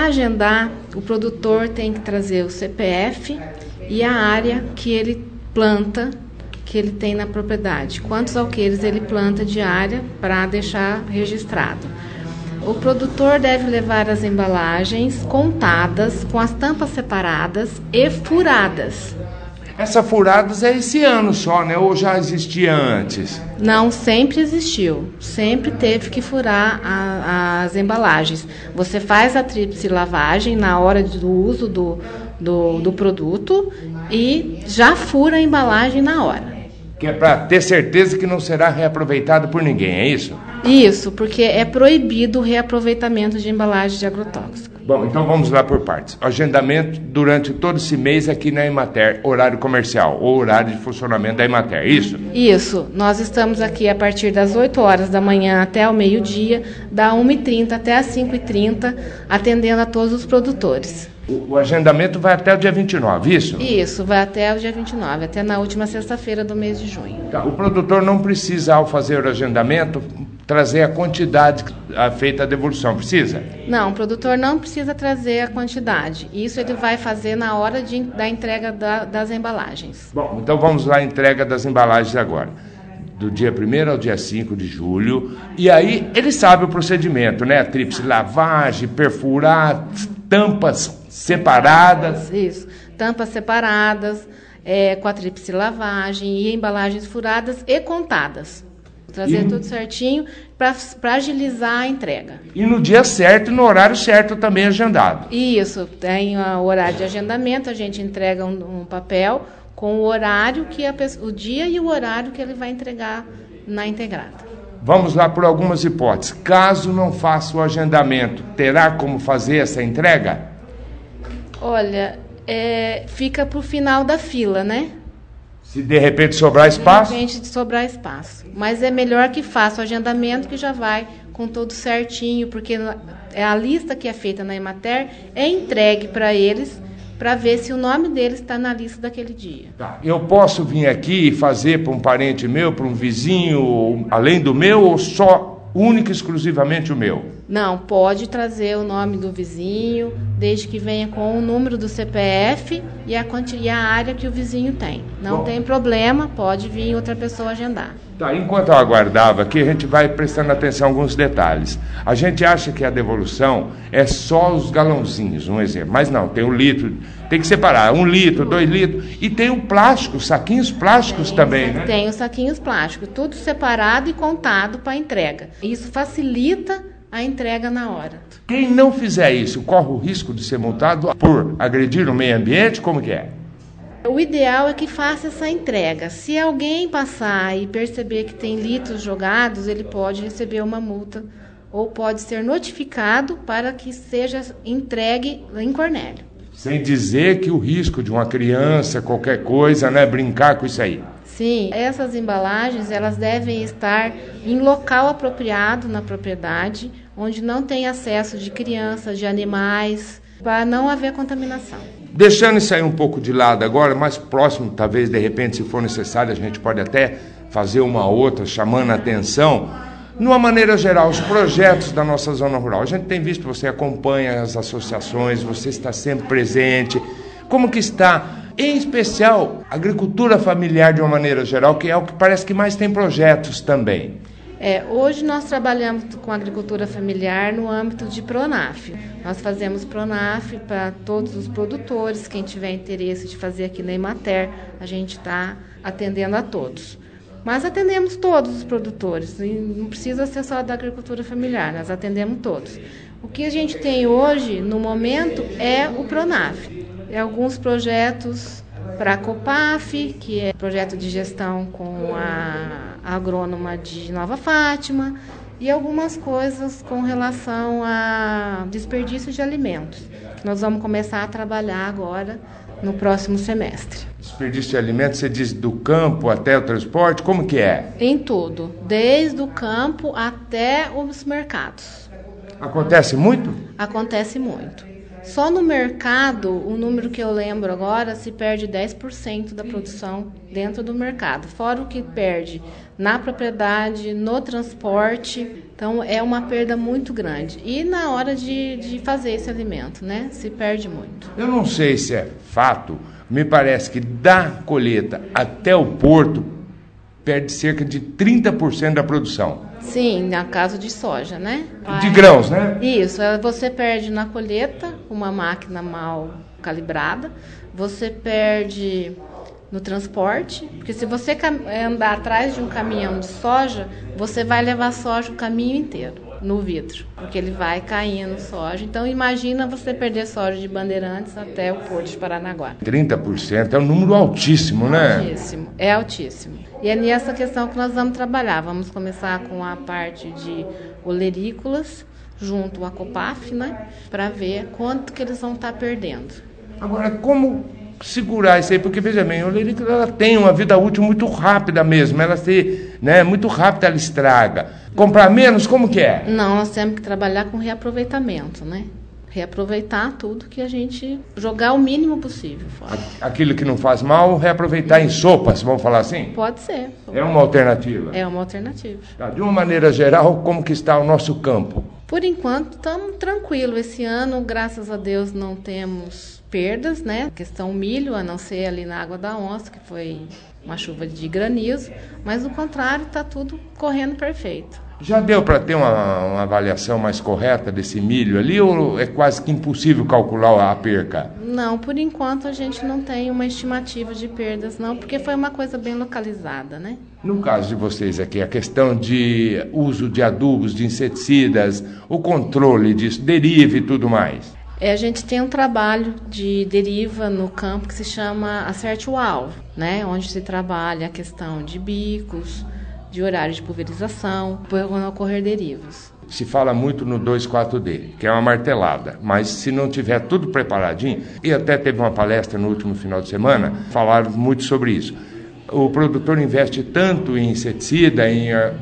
agendar, o produtor tem que trazer o CPF e a área que ele planta, que ele tem na propriedade. Quantos alqueires ele planta de área para deixar registrado. O produtor deve levar as embalagens contadas, com as tampas separadas e furadas. Essa furadas é esse ano só, né? Ou já existia antes? Não, sempre existiu. Sempre teve que furar as embalagens. Você faz a tríplice lavagem na hora do uso do produto e já fura a embalagem na hora. Que é para ter certeza que não será reaproveitado por ninguém, é isso? Isso, porque é proibido o reaproveitamento de embalagem de agrotóxico. Bom, então vamos lá por partes. Agendamento durante todo esse mês aqui na Emater, horário comercial ou horário de funcionamento da Emater, isso? Isso, nós estamos aqui a partir das 8 horas da manhã até o meio-dia, da 1h30 até as 5h30, atendendo a todos os produtores. O agendamento vai até o dia 29, isso? Isso, vai até o dia 29, até na última sexta-feira do mês de junho. Tá, o produtor não precisa, ao fazer o agendamento, trazer a quantidade feita a devolução, precisa? Não, o produtor não precisa trazer a quantidade. Isso ele vai fazer na hora da entrega das embalagens. Bom, então vamos lá à entrega das embalagens agora. Do dia 1º ao dia 5 de julho. E aí ele sabe o procedimento, né? Tríplice lavagem, perfurar, tampas separadas. Isso, tampas separadas, com a tríplice lavagem e embalagens furadas e contadas. Trazer tudo certinho para agilizar a entrega. E no dia certo e no horário certo também agendado. Isso, tem o horário de agendamento, a gente entrega um papel com o horário o dia e o horário que ele vai entregar na integrada. Vamos lá por algumas hipóteses. Caso não faça o agendamento, terá como fazer essa entrega? Olha, fica para o final da fila, né? Se de repente sobrar espaço? De repente sobrar espaço. Mas é melhor que faça o agendamento, que já vai com tudo certinho, porque a lista que é feita na Emater é entregue para eles, para ver se o nome deles está na lista daquele dia. Tá. Eu posso vir aqui e fazer para um parente meu, para um vizinho, além do meu, ou só único e exclusivamente o meu? Não, pode trazer o nome do vizinho, desde que venha com o número do CPF e a área que o vizinho tem. Não tem problema, pode vir outra pessoa agendar. Tá, enquanto eu aguardava aqui, a gente vai prestando atenção a alguns detalhes. A gente acha que a devolução é só os galãozinhos, um exemplo. Mas não, tem o litro, tem que separar 1 litro, 2 litros. E tem o plástico, os saquinhos plásticos também, né? Tem os saquinhos plásticos, tudo separado e contado para entrega. Isso facilita a entrega na hora. Quem não fizer isso corre o risco de ser multado por agredir o meio ambiente? Como que é? O ideal é que faça essa entrega. Se alguém passar e perceber que tem litros jogados, ele pode receber uma multa ou pode ser notificado para que seja entregue em Cornélio. Sem dizer que o risco de uma criança, qualquer coisa, né, brincar com isso aí. Sim, essas embalagens elas devem estar em local apropriado na propriedade, onde não tem acesso de crianças, de animais, para não haver contaminação. Deixando isso aí um pouco de lado agora, mais próximo, talvez de repente, se for necessário, a gente pode até fazer uma outra, chamando a atenção. De uma maneira geral, os projetos da nossa zona rural. A gente tem visto, você acompanha as associações, você está sempre presente. Como que está, em especial, a agricultura familiar de uma maneira geral, que é o que parece que mais tem projetos também? Hoje nós trabalhamos com agricultura familiar no âmbito de Pronaf. Nós fazemos Pronaf para todos os produtores, quem tiver interesse de fazer aqui na Emater, a gente está atendendo a todos. Mas atendemos todos os produtores, e não precisa ser só da agricultura familiar, nós atendemos todos. O que a gente tem hoje, no momento, é o Pronaf. Alguns projetos para a COPAF, que é projeto de gestão com a agrônoma de Nova Fátima, e algumas coisas com relação a desperdício de alimentos, que nós vamos começar a trabalhar agora no próximo semestre. Desperdício de alimentos, você diz do campo até o transporte, como que é? Em tudo, desde o campo até os mercados. Acontece muito? Acontece muito. Só no mercado, o número que eu lembro agora, se perde 10% da produção dentro do mercado. Fora o que perde na propriedade, no transporte. Então, é uma perda muito grande. E na hora de fazer esse alimento, né? Se perde muito. Eu não sei se é fato, me parece que da colheita até o porto, perde cerca de 30% da produção. Sim, no caso de soja, né? De grãos, né? Isso, você perde na colheita, uma máquina mal calibrada, você perde no transporte, porque se você andar atrás de um caminhão de soja, você vai levar soja o caminho inteiro no vidro, porque ele vai caindo soja. Então imagina você perder soja de Bandeirantes até o Porto de Paranaguá. 30% é um número altíssimo, né? Altíssimo, é altíssimo. E é nessa questão que nós vamos trabalhar. Vamos começar com a parte de olerícolas, junto à Copaf, né? Para ver quanto que eles vão estar perdendo. Agora, como segurar isso aí? Porque, veja bem, a olerícola ela tem uma vida útil muito rápida mesmo. Ela muito rápida ela estraga. Comprar menos, como que é? Não, nós temos que trabalhar com reaproveitamento, né? Reaproveitar tudo que a gente jogar o mínimo possível fora. Aquilo que não faz mal, reaproveitar em sopas, vamos falar assim? Pode ser. É uma alternativa? É uma alternativa. Tá, de uma maneira geral, como que está o nosso campo? Por enquanto, estamos tranquilos. Esse ano, graças a Deus, não temos perdas, né? A questão milho, a não ser ali na Água da Onça, que foi uma chuva de granizo. Mas, do contrário, está tudo correndo perfeito. Já deu para ter uma avaliação mais correta desse milho ali ou é quase que impossível calcular a perca? Não, por enquanto a gente não tem uma estimativa de perdas não, porque foi uma coisa bem localizada, né? No caso de vocês aqui, a questão de uso de adubos, de inseticidas, o controle disso, deriva e tudo mais. A gente tem um trabalho de deriva no campo que se chama Acerte o Alvo, né? Onde se trabalha a questão de bicos, de horário de pulverização, para não ocorrer derivas. Se fala muito no 2,4-D, que é uma martelada, mas se não tiver tudo preparadinho, e até teve uma palestra no último final de semana, falaram muito sobre isso. O produtor investe tanto em inseticida,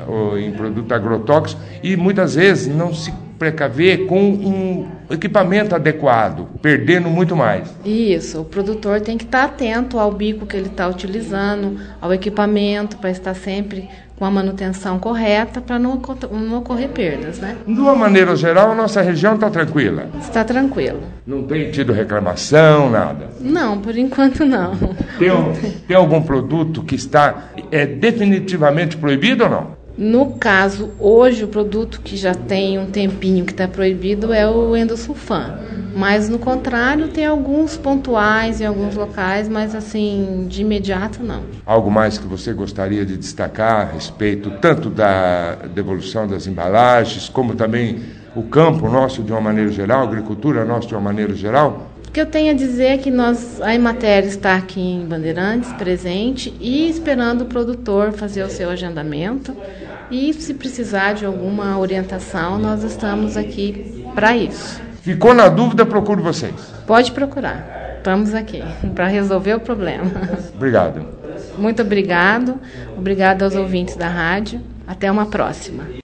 em produto agrotóxico, e muitas vezes não se precaver com um equipamento adequado, perdendo muito mais. Isso, o produtor tem que estar atento ao bico que ele está utilizando, ao equipamento, para estar sempre com a manutenção correta, para não ocorrer perdas, né? De uma maneira geral, a nossa região está tranquila? Está tranquila. Não tem tido reclamação, nada? Não, por enquanto não. Tem algum produto que está definitivamente proibido ou não? No caso, hoje, o produto que já tem um tempinho que está proibido é o endosulfan. Mas, no contrário, tem alguns pontuais em alguns locais, mas, assim, de imediato, não. Algo mais que você gostaria de destacar a respeito tanto da devolução das embalagens, como também o campo nosso de uma maneira geral, a agricultura nossa de uma maneira geral? O que eu tenho a dizer é que a Emater está aqui em Bandeirantes, presente, e esperando o produtor fazer o seu agendamento. E se precisar de alguma orientação, nós estamos aqui para isso. Ficou na dúvida, procure vocês. Pode procurar. Estamos aqui para resolver o problema. Obrigado. Muito obrigado. Obrigado aos ouvintes da rádio. Até uma próxima.